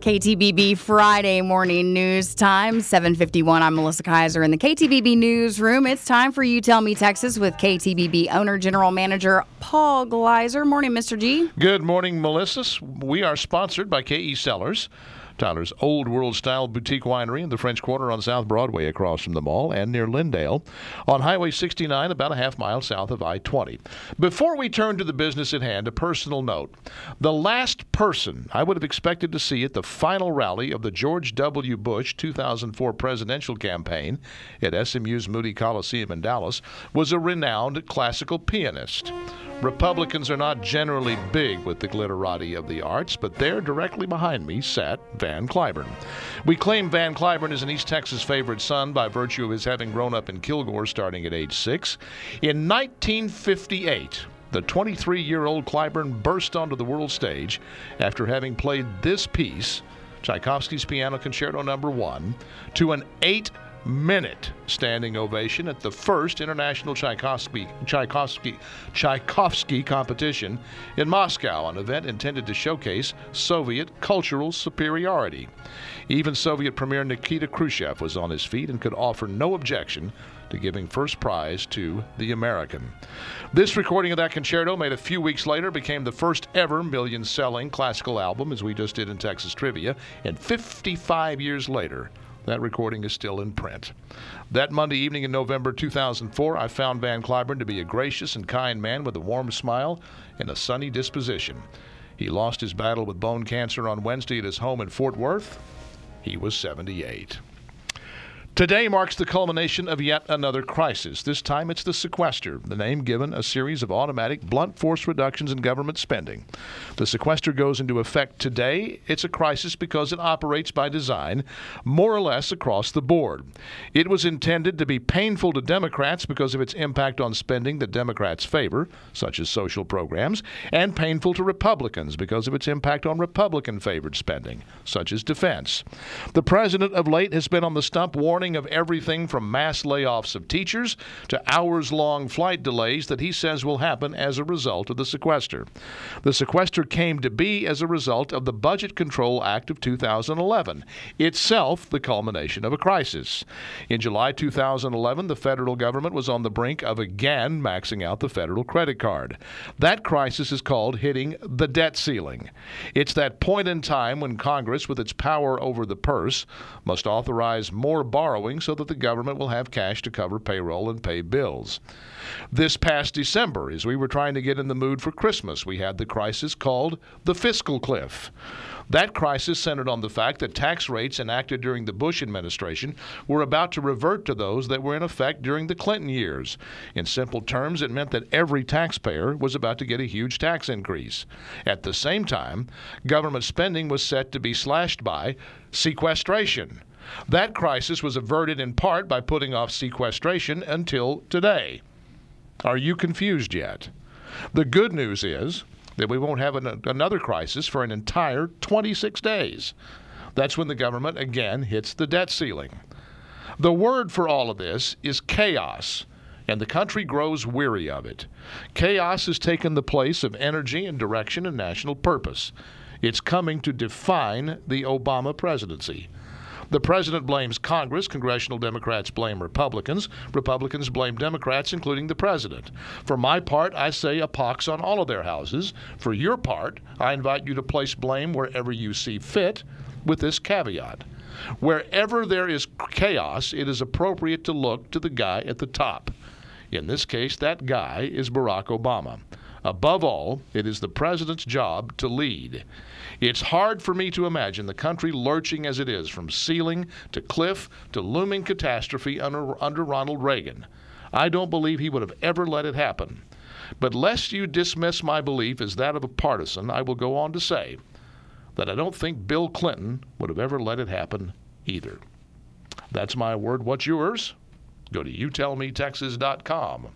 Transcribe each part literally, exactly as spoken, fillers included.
K T B B Friday morning news time, seven fifty-one. I'm Melissa Kaiser in the K T B B newsroom. It's time for You Tell Me Texas with K T B B owner, general manager Paul Gleiser. Morning, Mister G. Good morning, Melissa. We are sponsored by K E Cellars, Tyler's Old World Style Boutique Winery in the French Quarter on South Broadway across from the mall, and near Lindale on Highway sixty-nine, about a half mile south of I twenty. Before we turn to the business at hand, a personal note. The last person I would have expected to see at the final rally of the George W. Bush two thousand four presidential campaign at S M U's Moody Coliseum in Dallas was a renowned classical pianist. Republicans are not generally big with the glitterati of the arts, but there, directly behind me, sat Van Cliburn. We claim Van Cliburn is an East Texas favorite son by virtue of his having grown up in Kilgore starting at age six. In nineteen fifty-eight, the twenty-three-year-old Cliburn burst onto the world stage after having played this piece, Tchaikovsky's Piano Concerto Number One, to an eight minute standing ovation at the first International Tchaikovsky, Tchaikovsky, Tchaikovsky competition in Moscow, an event intended to showcase Soviet cultural superiority. Even Soviet Premier Nikita Khrushchev was on his feet and could offer no objection to giving first prize to the American. This recording of that concerto, made a few weeks later, became the first ever million-selling classical album, as we just did in Texas Trivia, and fifty-five years later, that recording is still in print. That Monday evening in November two thousand four, I found Van Cliburn to be a gracious and kind man with a warm smile and a sunny disposition. He lost his battle with bone cancer on Wednesday at his home in Fort Worth. He was seventy-eight. Today marks the culmination of yet another crisis. This time it's the sequester, the name given a series of automatic blunt force reductions in government spending. The sequester goes into effect today. It's a crisis because it operates by design, more or less across the board. It was intended to be painful to Democrats because of its impact on spending that Democrats favor, such as social programs, and painful to Republicans because of its impact on Republican-favored spending, such as defense. The president of late has been on the stump warning of everything from mass layoffs of teachers to hours-long flight delays that he says will happen as a result of the sequester. The sequester came to be as a result of the Budget Control Act of two thousand eleven, itself the culmination of a crisis. In July two thousand eleven, the federal government was on the brink of again maxing out the federal credit card. That crisis is called hitting the debt ceiling. It's that point in time when Congress, with its power over the purse, must authorize more borrowing so that the government will have cash to cover payroll and pay bills. This past December, as we were trying to get in the mood for Christmas, we had the crisis called the fiscal cliff. That crisis centered on the fact that tax rates enacted during the Bush administration were about to revert to those that were in effect during the Clinton years. In simple terms, it meant that every taxpayer was about to get a huge tax increase. At the same time, government spending was set to be slashed by sequestration. That crisis was averted in part by putting off sequestration until today. Are you confused yet? The good news is that we won't have an, another crisis for an entire twenty-six days. That's when the government again hits the debt ceiling. The word for all of this is chaos, and the country grows weary of it. Chaos has taken the place of energy and direction and national purpose. It's coming to define the Obama presidency. The president blames Congress. Congressional Democrats blame Republicans. Republicans blame Democrats, including the president. For my part, I say a pox on all of their houses. For your part, I invite you to place blame wherever you see fit, with this caveat. Wherever there is chaos, it is appropriate to look to the guy at the top. In this case, that guy is Barack Obama. Above all, it is the president's job to lead. It's hard for me to imagine the country lurching as it is from ceiling to cliff to looming catastrophe under, under Ronald Reagan. I don't believe he would have ever let it happen. But lest you dismiss my belief as that of a partisan, I will go on to say that I don't think Bill Clinton would have ever let it happen either. That's my word. What's yours? Go to you tell me texas dot com.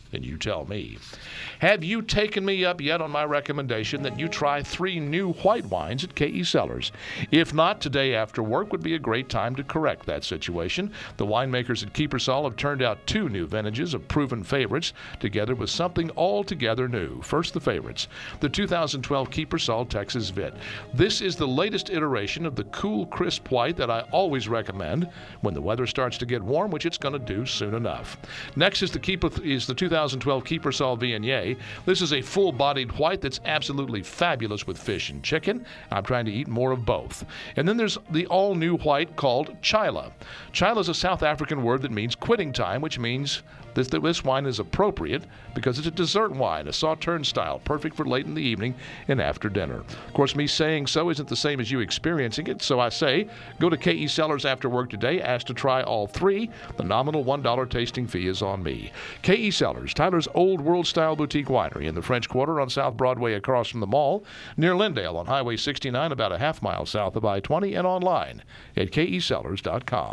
And you tell me. Have you taken me up yet on my recommendation that you try three new white wines at K E Cellars? If not, today after work would be a great time to correct that situation. The winemakers at Kiepersol have turned out two new vintages of proven favorites, together with something altogether new. First, the favorites. The two thousand twelve Kiepersol Texas Vit. This is the latest iteration of the cool, crisp white that I always recommend when the weather starts to get warm, which it's going to do soon enough. Next is the Keeper, is the two thousand twelve Kiepersol Viognier. This is a full-bodied white that's absolutely fabulous with fish and chicken. I'm trying to eat more of both. And then there's the all-new white called Chila. Chila is a South African word that means quitting time, which means this, that this wine is appropriate because it's a dessert wine, a sauterne style, perfect for late in the evening and after dinner. Of course, me saying so isn't the same as you experiencing it, so I say go to K E Cellars after work today, ask to try all three. The nominal one dollar tasting fee is on me. K E Cellars, Tyler's Old World Style Boutique Winery in the French Quarter on South Broadway across from the mall, near Lindale on Highway sixty-nine, about a half mile south of I twenty, and online at K E Cellars dot com.